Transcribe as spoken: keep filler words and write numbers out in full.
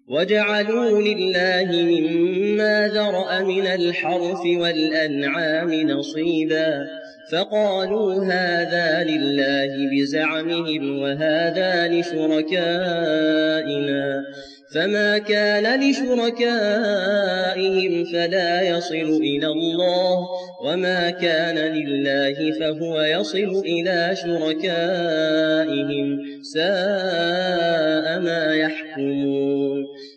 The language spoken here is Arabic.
وجعلوا لله مما ذرأ من الحرث والأنعام نصيبا فقالوا هذا لله بزعمهم وهذا لشركائنا فما كان لشركائهم فلا يصل إلى الله وما كان لله فهو يصل إلى شركائهم ساء ما يحكمون